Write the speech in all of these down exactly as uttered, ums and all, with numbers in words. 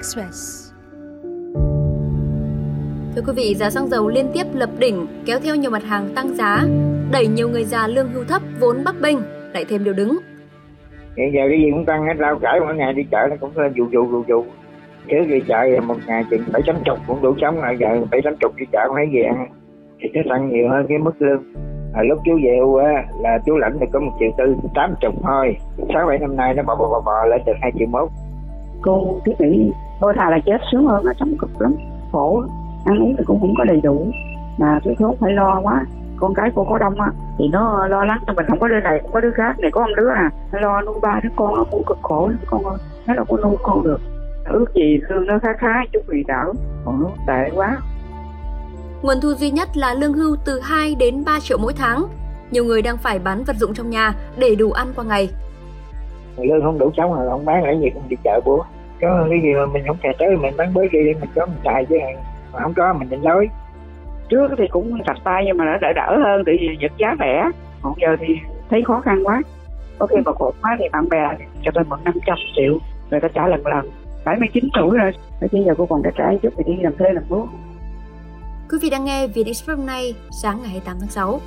Express. Thưa quý vị, giá xăng dầu liên tiếp lập đỉnh kéo theo nhiều mặt hàng tăng giá, đẩy nhiều người già lương hưu thấp vốn bấp bênh lại thêm điều đứng. Hiện giờ cái gì cũng tăng hết, rau cải mỗi ngày đi chợ nó cũng lên vụ vụ vụ vụ. Trước đi chợ một ngày chừng bảy tám chục cũng đủ sống, rồi giờ bảy tám chục đi chợ không thấy gì ăn, thì nó tăng nhiều hơn cái mức lương. À, lúc chú về hưu á là chú lãnh được có một triệu tư, tám chục thôi. Sáu bảy năm nay nó bò bò bò bò lên được hai triệu mốt. Cô thiết nghĩ thôi thà là chết sướng hơn, nó sống cực lắm, khổ, ăn uống thì cũng không có đầy đủ, mà cái thốn phải lo quá. Con cái cô có đông á thì nó lo lắng cho mình, không có đứa này không có đứa khác, này có một đứa à, nó lo nuôi ba đứa con, nó cũng cực khổ lắm con ơi, nó đâu có nuôi con được. Ước gì lương nó khá khá chút vì đỡ, còn nó tệ quá. Nguồn thu duy nhất là lương hưu từ hai đến ba triệu mỗi tháng. Nhiều người đang phải bán vật dụng trong nhà để đủ ăn qua ngày. Lương không đủ sống rồi không bán lại gì cũng đi chợ búa. Có cái gì mà mình không xài tới mình bán bớt đi để mình có mình xài chứ, mà không có mình định lối. Trước thì cũng sạch tay nhưng mà nó đỡ đỡ hơn, tại vì vật giá rẻ. Còn giờ thì thấy khó khăn quá. Có khi mà khổ quá thì bạn bè cho tôi mượn năm trăm triệu rồi ta trả lần lần. bảy mươi chín tuổi rồi, bây giờ cô còn cái trả chút thì đi làm thuê làm bố. Quý vị đang nghe VnExpress hôm nay, sáng ngày hai mươi tám tháng sáu.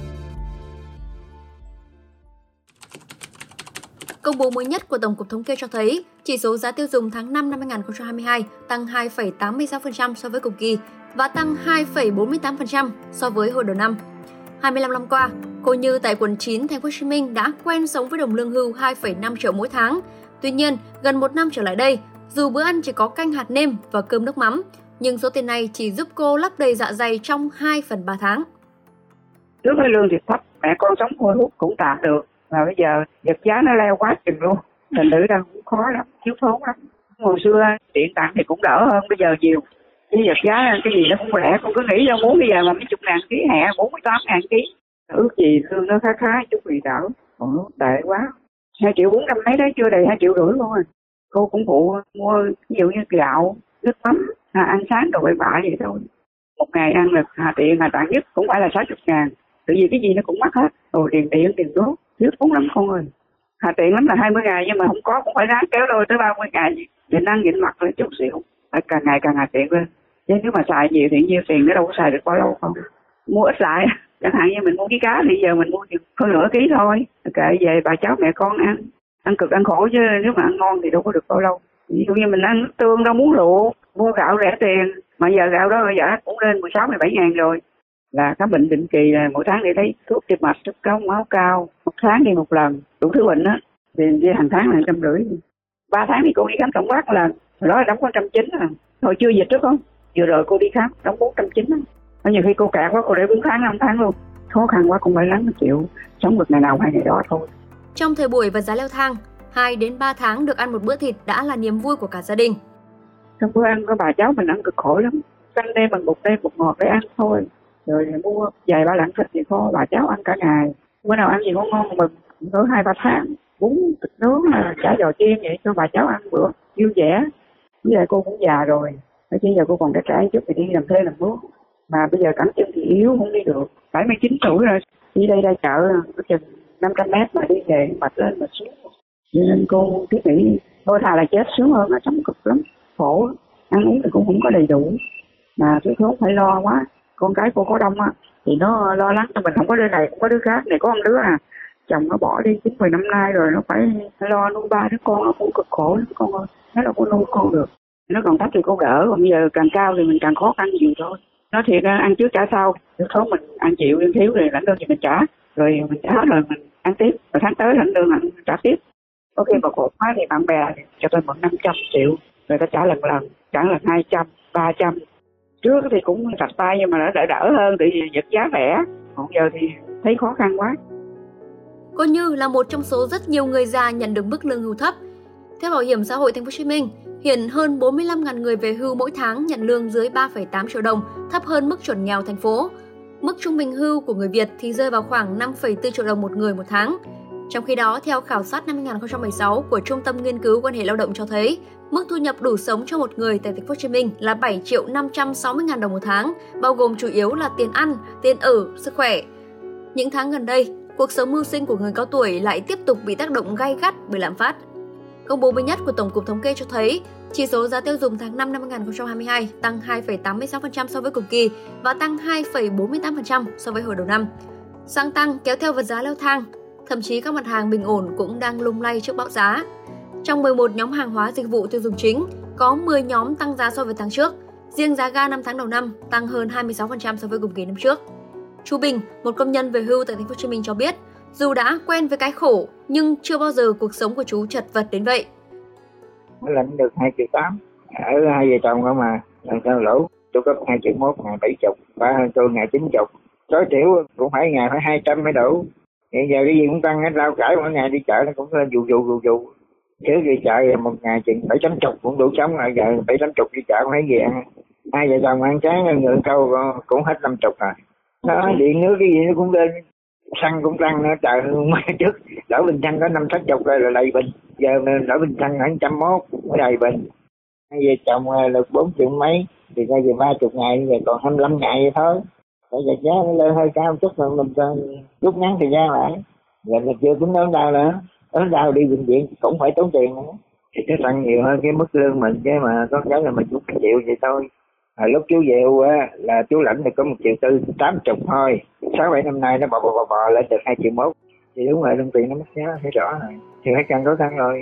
Công bố mới nhất của Tổng cục Thống kê cho thấy, chỉ số giá tiêu dùng tháng năm năm hai không hai hai tăng hai phẩy tám mươi sáu phần trăm so với cùng kỳ và tăng hai phẩy bốn mươi tám phần trăm so với hồi đầu năm. hai mươi lăm năm qua, cô Như tại quận chín, thành phố Hồ Chí Minh đã quen sống với đồng lương hưu hai phẩy năm triệu mỗi tháng. Tuy nhiên, gần một năm trở lại đây, dù bữa ăn chỉ có canh hạt nêm và cơm nước mắm, nhưng số tiền này chỉ giúp cô lấp đầy dạ dày trong hai phần ba tháng. Trước cái lương thì thấp, mẹ con sống hôi hút cũng tạm được. Mà bây giờ vật giá nó leo quá chừng luôn, thành thử ra cũng khó lắm, thiếu thốn lắm. Hồi xưa điện tặng thì cũng đỡ hơn bây giờ nhiều. Cái vật giá cái gì nó cũng rẻ, con cứ nghĩ đâu muốn bây giờ mà mấy chục ngàn ký hẹ, bốn mươi tám ngàn ký. Ước gì lương nó khá khá chút vì đỡ, còn nó tệ quá. Hai triệu bốn trăm mấy đấy, chưa đầy hai triệu rưỡi luôn rồi. Cô cũng phụ mua ví dụ như gạo, nước mắm, à, ăn sáng đồ bậy bạ vậy thôi. Một ngày ăn được hà tiện hà tạng nhất cũng phải là sáu mươi ngàn. Tự vì cái gì nó cũng mắc hết, rồi tiền điện, tiền đốt, thiếu thốn lắm con ơi. Hà tiện lắm là hai mươi ngày nhưng mà không có cũng phải ráng kéo đôi tới ba mươi ngày. Nhịn ăn nhịn mặc lên chút xíu, phải càng ngày càng hà tiện lên. Chứ nếu mà xài nhiều thì nhiều tiền nó đâu có xài được bao lâu không. Mua ít lại, chẳng hạn như mình mua ký cá thì giờ mình mua hơn nửa ký thôi. Kệ về bà cháu mẹ con ăn, ăn cực ăn khổ chứ nếu mà ăn ngon thì đâu có được bao lâu. Ví dụ như mình ăn tương đâu muốn luộc, mua gạo rẻ tiền, mà giờ gạo đó bây giờ cũng lên mười sáu mười bảy ngàn rồi. Là khám bệnh định kỳ là mỗi tháng để thấy thuốc tim mạch, thuốc cao, máu cao, một tháng đi một lần, đủ thứ bệnh á, thì hàng tháng là trăm rưỡi. Ba tháng thì cô đi khám tổng quát là hồi đó là đóng có trăm chín à, hồi chưa dịch đó không? Vừa rồi cô đi khám đóng bốn trăm chín á, nhiều khi cô cạn quá cô để bốn tháng năm tháng luôn, khó khăn quá cũng phải lắng chịu, sống được ngày nào hay ngày đó thôi. Trong thời buổi vật giá leo thang, hai đến ba tháng được ăn một bữa thịt đã là niềm vui của cả gia đình. Trong bữa ăn có bà cháu mình ăn cực khổ lắm, canh đêm bằng bột đêm bột ngọt để ăn thôi. Rồi mua vài ba lạng thịt thì kho bà cháu ăn cả ngày. Bữa nào ăn gì ngon ngon mà mình cỡ hai ba tháng, bún thịt nướng là chả giò chiên vậy cho bà cháu ăn bữa vui vẻ. Bây giờ cô cũng già rồi, bây giờ cô còn cái trái chút thì đi làm thuê làm mướn. Mà bây giờ cẳng chân thì yếu không đi được, bảy mươi chín tuổi rồi, đi đây ra chợ có chừng năm trăm mét mà đi về mệt lên mà xuống. Cho nên cô thiết nghĩ thôi thà là chết sướng hơn, nó sống cực lắm, khổ, ăn uống thì cũng không có đầy đủ, mà thiếu thốn phải lo quá. Con cái cô có đông á thì nó lo lắng cho mình, không có đứa này không có đứa khác, này có một đứa à, chồng nó bỏ đi chín mười năm nay rồi, nó phải lo nuôi ba đứa con, nó cũng cực khổ lắm con ơi, nó đâu có nuôi con được. Nó còn thấp thì cô đỡ, còn bây giờ càng cao thì mình càng khó khăn nhiều thôi. Nó thiệt ăn trước trả sau, thiếu thốn mình ăn chịu, ăn thiếu thì lãnh lương thì mình trả, rồi mình trả rồi mình ăn tiếp, rồi tháng tới lãnh lương mình trả tiếp. Có khi mà khổ quá thì bạn bè cho tôi mượn năm trăm triệu rồi ta trả lần lần, trả lần hai trăm, ba trăm. Trước thì cũng sạch tay nhưng mà nó đỡ đỡ hơn, tại vì vật giá rẻ. Còn giờ thì thấy khó khăn quá. Cô Như là một trong số rất nhiều người già nhận được mức lương hưu thấp. Theo Bảo hiểm xã hội Thành phố Hồ Chí Minh, hiện hơn bốn mươi lăm nghìn người về hưu mỗi tháng nhận lương dưới ba phẩy tám triệu đồng, thấp hơn mức chuẩn nghèo thành phố. Mức trung bình hưu của người Việt thì rơi vào khoảng năm phẩy bốn triệu đồng một người một tháng. Trong khi đó, theo khảo sát năm hai không một sáu của Trung tâm Nghiên cứu Quan hệ Lao động cho thấy, mức thu nhập đủ sống cho một người tại Thành phố Hồ Chí Minh là bảy triệu năm trăm sáu mươi nghìn đồng một tháng, bao gồm chủ yếu là tiền ăn, tiền ở, sức khỏe. Những tháng gần đây, cuộc sống mưu sinh của người cao tuổi lại tiếp tục bị tác động gay gắt bởi lạm phát. Công bố mới nhất của Tổng cục Thống kê cho thấy, chỉ số giá tiêu dùng tháng năm năm hai nghìn không trăm hai mươi hai tăng hai phẩy tám mươi sáu phần trăm so với cùng kỳ và tăng hai phẩy bốn mươi tám phần trăm so với hồi đầu năm. Xăng tăng kéo theo vật giá leo thang, thậm chí các mặt hàng bình ổn cũng đang lung lay trước bão giá. Trong mười một nhóm hàng hóa dịch vụ tiêu dùng chính, có mười nhóm tăng giá so với tháng trước. Riêng giá ga năm tháng đầu năm tăng hơn hai mươi sáu phần trăm so với cùng kỳ năm trước. Chú Bình, một công nhân về hưu tại thành phố Hồ Chí Minh cho biết, dù đã quen với cái khổ nhưng chưa bao giờ cuộc sống của chú chật vật đến vậy. Mới lãnh được hai triệu tám, ở hai vợ chồng không mà, làm sao lỗ. Tôi cấp hai triệu mốt, ngày bảy chục, ba hơn tôi ngày chín chục. Tối thiểu cũng phải ngày phải hai trăm mới đủ. Hiện giờ cái gì cũng tăng hết, rau cải mỗi ngày đi chợ nó cũng lên dù dù dù dù. Trước đi chợ một ngày chừng bảy tám chục cũng đủ sống rồi, giờ bảy tám chục đi chợ cũng thấy gì ăn. Hai vợ chồng ăn sáng ngựa câu cũng hết năm chục rồi. Đó, điện nước cái gì nó cũng lên, xăng cũng tăng nữa, trời mai trước đổ bình xăng có năm sáu chục rồi là đầy bình, giờ đổ bình xăng khoảng trăm mốt mới đầy bình. Hai vợ chồng được bốn triệu mấy, thì coi giờ ba chục ngày, giờ còn hai mươi lăm ngày vậy thôi. Bây giờ giá nó lên hơi cao chút mà mình rút ngắn thời gian lại, giờ là chưa tính đớn đau nữa, đớn đau đi bệnh viện cũng phải tốn tiền nữa. Thì nó tăng nhiều hơn cái mức lương mình, chứ mà có cái là mình cũng chịu vậy thôi. Hồi lúc chú về hưu á là chú lãnh được có một triệu tư, tám chục thôi. Sáu bảy năm nay nó bò bò bò bò lên được hai triệu mốt. Thì đúng rồi, đồng tiền nó mất giá, thấy rõ rồi. Thì phải càng khó khăn rồi.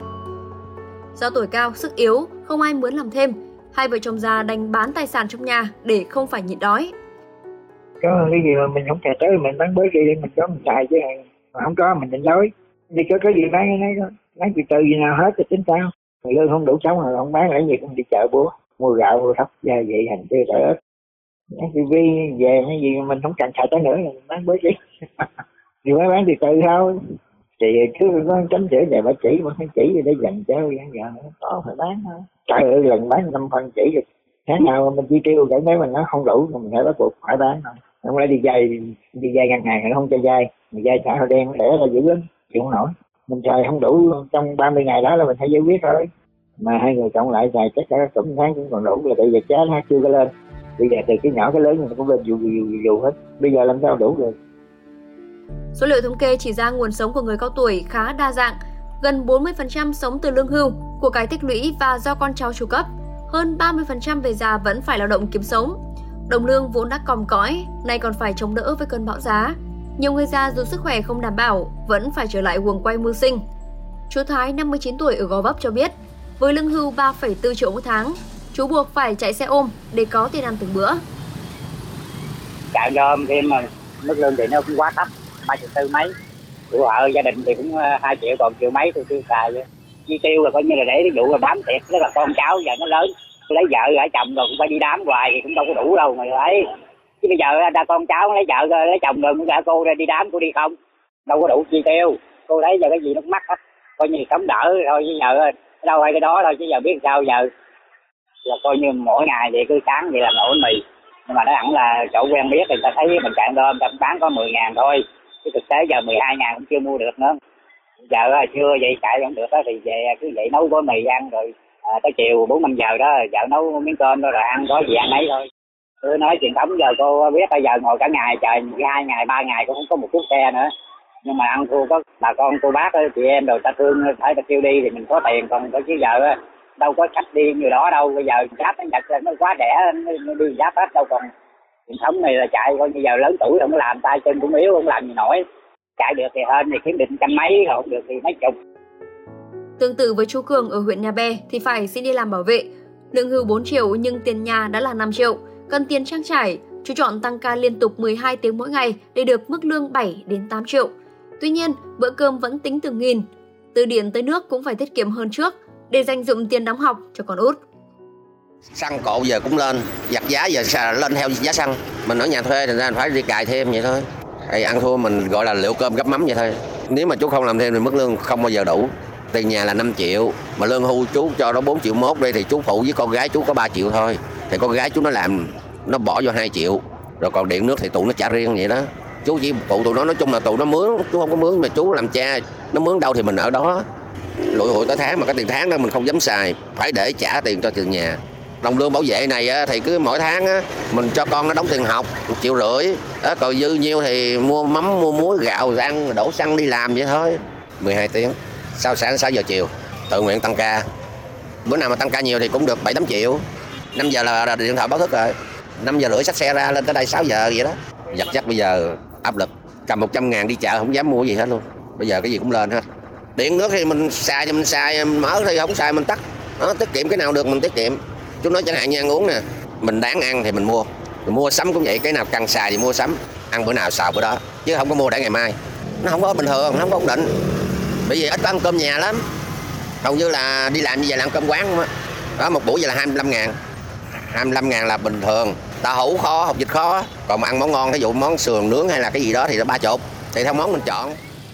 Do tuổi cao, sức yếu, không ai muốn làm thêm, hai vợ chồng già đành bán tài sản trong nhà để không phải nhịn đói. Có cái gì mà mình không xài tới mình bán bớt đi để mình có mình xài chứ, mà không có mình định đói. Đi có cái gì bán cái đấy đó, bán từ từ gì nào hết thì tính sao. Người lương không đủ sống rồi không bán lại gì cũng đi chợ búa. Mua gạo, mua thóc, gia vị, hành tươi, tỏi ớt. Cái vi về cái gì mình không cần xài tới nữa là mình bán bớt đi. Thì mới bán từ từ thôi. Thì cứ có chấm chữ về bà chỉ, bà chỉ để dành cho giờ có phải bán thôi. Trời ơi, lần bán năm phân chỉ được. Tháng nào mình chi tiêu cái nếu mình nó không đủ mình phải bắt buộc phải bán thôi. Không lẽ đi vay đi vay ngân hàng nó không cho vay, mình vay xã hội đen để là dữ lắm, chịu không nổi. Mình xài không đủ trong ba mươi ngày đó là mình phải giải quyết thôi. Mà hai người cộng lại xài chắc cả cũng tháng cũng còn đủ, là tại vì giá nó chưa có lên. Bây giờ từ cái nhỏ cái lớn nó cũng lên dù dù dù hết. Bây giờ làm sao đủ được. Số liệu thống kê chỉ ra nguồn sống của người cao tuổi khá đa dạng, gần bốn mươi phần trăm sống từ lương hưu, của cải tích lũy và do con cháu chu cấp. Hơn ba mươi phần trăm về già vẫn phải lao động kiếm sống. Đồng lương vốn đã còm cõi, nay còn phải chống đỡ với cơn bão giá. Nhiều người già dù sức khỏe không đảm bảo, vẫn phải trở lại guồng quay mưu sinh. Chú Thái, năm mươi chín tuổi ở Gò Vấp cho biết, với lương hưu ba phẩy bốn triệu mỗi tháng, chú buộc phải chạy xe ôm để có tiền ăn từng bữa. Chạy ôm thêm mà mức lương thì nó cũng quá thấp, ba triệu tư mấy. Chủ vợ gia đình thì cũng hai triệu, còn triệu mấy tôi tiêu xài. Chi tiêu là coi như là để ví dụ là đám tiệc, đó là con cháu giờ nó lớn, lấy vợ lấy chồng rồi cũng phải đi đám hoài thì cũng đâu có đủ đâu mà ấy. Chứ bây giờ đa con cháu lấy vợ lấy chồng rồi cũng cả cô ra đi đám cô đi không, đâu có đủ chi tiêu. Cô lấy giờ cái gì nó mắc hết, coi như sống đỡ thôi chứ giờ đâu hay cái đó thôi chứ giờ biết sao giờ. Là coi như mỗi ngày thì cứ sáng vậy làm ổ mì, nhưng mà nó hẳn là chỗ quen biết thì ta thấy mình chạy đơm ta bán có mười ngàn thôi, chứ thực tế giờ mười hai ngàn cũng chưa mua được nữa. Giờ chưa vậy chạy không được đó thì về cứ vậy nấu gói mì ăn rồi à, tới chiều bốn năm giờ đó vợ nấu miếng cơm đó rồi ăn có gì ăn ấy thôi. Tôi nói truyền thống giờ cô biết bây giờ ngồi cả ngày trời hai ngày ba ngày cũng không có một chút xe nữa, nhưng mà ăn thua có bà con cô bác chị em rồi ta thương phải ta kêu đi thì mình có tiền, còn có chứ giờ đâu có khách đi như đó đâu. Bây giờ giáp nó nhặt nó quá rẻ nó đi giáp hết đâu, còn truyền thống này là chạy coi như giờ lớn tuổi không có làm, tay chân cũng yếu không làm gì nổi. Chạy được thì hơn thì kiếm định trăm mấy, không được thì mấy chục. Tương tự với chú Cường ở huyện Nhà Bè thì phải xin đi làm bảo vệ. Lương hưu bốn triệu nhưng tiền nhà đã là năm triệu. Cần tiền trang trải, chú chọn tăng ca liên tục mười hai tiếng mỗi ngày để được mức lương bảy đến tám triệu. Tuy nhiên, bữa cơm vẫn tính từng nghìn. Từ điện tới nước cũng phải tiết kiệm hơn trước để dành dụm tiền đóng học cho con út. Xăng cộ giờ cũng lên, giặt giá giờ lên theo giá xăng. Mình ở nhà thuê thì ra phải đi cài thêm vậy thôi. Hay ăn thua mình gọi là liệu cơm gắp mắm vậy thôi. Nếu mà chú không làm thêm thì mức lương không bao giờ đủ. Tiền nhà là năm triệu, mà lương hưu chú cho nó bốn triệu mốt đi thì chú phụ với con gái chú có ba triệu thôi. Thì con gái chú nó làm, nó bỏ vô hai triệu. Rồi còn điện nước thì tụi nó trả riêng vậy đó. Chú chỉ phụ tụi nó, nói chung là tụi nó mướn, chú không có mướn mà chú làm cha. Nó mướn đâu thì mình ở đó. Lụi hụi tới tháng mà cái tiền tháng đó mình không dám xài, phải để trả tiền cho tiền nhà. Đồng lương bảo vệ này thì cứ mỗi tháng mình cho con nó đóng tiền học một triệu rưỡi, còn dư nhiêu thì mua mắm mua muối gạo rồi ăn đổ xăng đi làm vậy thôi. mười hai tiếng, sau sáng sáu giờ chiều tự nguyện tăng ca. Bữa nào mà tăng ca nhiều thì cũng được bảy tám triệu. năm giờ là, là điện thoại báo thức rồi. năm giờ rưỡi xách xe ra lên tới đây sáu giờ vậy đó. Vật chất bây giờ áp lực, cầm một trăm ngàn đi chợ không dám mua gì hết luôn. Bây giờ cái gì cũng lên hết. Điện nước thì mình xài thì mình xài, mình mở thì không xài mình tắt. Đó, tiết kiệm cái nào được mình tiết kiệm. Chúng nói chẳng hạn như ăn uống nè, mình đáng ăn thì mình mua. Mình mua sắm cũng vậy, cái nào cần xài thì mua sắm. Ăn bữa nào xào bữa đó, chứ không có mua để ngày mai. Nó không có bình thường, nó không có ổn định. Bởi vì ít có ăn cơm nhà lắm. Hầu như là đi làm như vậy là ăn cơm quán không á. Đó, một buổi vậy là hai mươi lăm ngàn. hai mươi lăm ngàn là bình thường. Tàu hũ khó, hột vịt khó. Còn mà ăn món ngon, ví dụ món sườn nướng hay là cái gì đó thì nó ba chục. Thì theo món mình chọn.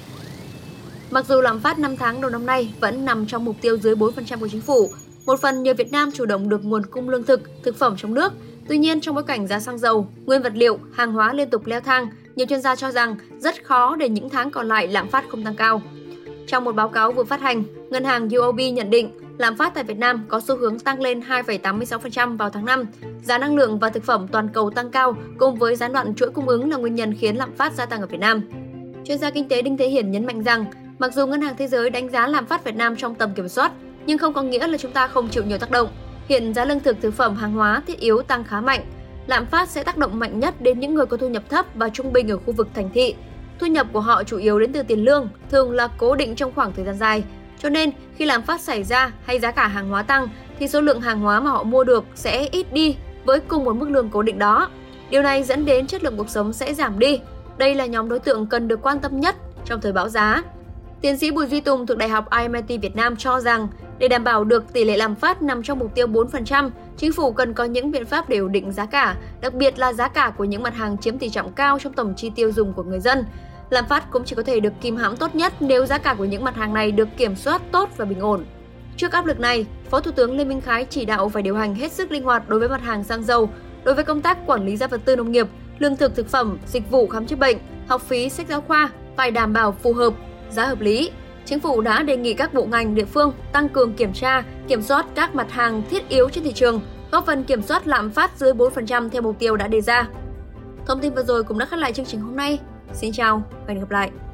Mặc dù lạm phát năm tháng đầu năm nay vẫn nằm trong mục tiêu dưới bốn phần trăm của chính phủ, một phần nhờ Việt Nam chủ động được nguồn cung lương thực, thực phẩm trong nước. Tuy nhiên, trong bối cảnh giá xăng dầu, nguyên vật liệu, hàng hóa liên tục leo thang, nhiều chuyên gia cho rằng rất khó để những tháng còn lại lạm phát không tăng cao. Trong một báo cáo vừa phát hành, ngân hàng u o bê nhận định lạm phát tại Việt Nam có xu hướng tăng lên hai phẩy tám mươi sáu phần trăm vào tháng năm. Giá năng lượng và thực phẩm toàn cầu tăng cao cùng với gián đoạn chuỗi cung ứng là nguyên nhân khiến lạm phát gia tăng ở Việt Nam. Chuyên gia kinh tế Đinh Thế Hiển nhấn mạnh rằng, mặc dù Ngân hàng Thế giới đánh giá lạm phát Việt Nam trong tầm kiểm soát, nhưng không có nghĩa là chúng ta không chịu nhiều tác động. Hiện giá lương thực, thực phẩm, hàng hóa thiết yếu tăng khá mạnh. Lạm phát sẽ tác động mạnh nhất đến những người có thu nhập thấp và trung bình ở khu vực thành thị. Thu nhập của họ chủ yếu đến từ tiền lương, thường là cố định trong khoảng thời gian dài. Cho nên, khi lạm phát xảy ra hay giá cả hàng hóa tăng, thì số lượng hàng hóa mà họ mua được sẽ ít đi với cùng một mức lương cố định đó. Điều này dẫn đến chất lượng cuộc sống sẽ giảm đi. Đây là nhóm đối tượng cần được quan tâm nhất trong thời bão giá. Tiến sĩ Bùi Duy Tùng thuộc Đại học i em ai ti Việt Nam cho rằng, để đảm bảo được tỷ lệ lạm phát nằm trong mục tiêu bốn phần trăm, chính phủ cần có những biện pháp để ổn định giá cả, đặc biệt là giá cả của những mặt hàng chiếm tỷ trọng cao trong tổng chi tiêu dùng của người dân. Lạm phát cũng chỉ có thể được kìm hãm tốt nhất nếu giá cả của những mặt hàng này được kiểm soát tốt và bình ổn. Trước áp lực này, Phó Thủ tướng Lê Minh Khái chỉ đạo phải điều hành hết sức linh hoạt đối với mặt hàng xăng dầu, đối với công tác quản lý giá vật tư nông nghiệp, lương thực thực phẩm, dịch vụ khám chữa bệnh, học phí, sách giáo khoa phải đảm bảo phù hợp, giá hợp lý. Chính phủ đã đề nghị các bộ ngành địa phương tăng cường kiểm tra, kiểm soát các mặt hàng thiết yếu trên thị trường, góp phần kiểm soát lạm phát dưới bốn phần trăm theo mục tiêu đã đề ra. Thông tin vừa rồi cũng đã khép lại chương trình hôm nay. Xin chào và hẹn gặp lại.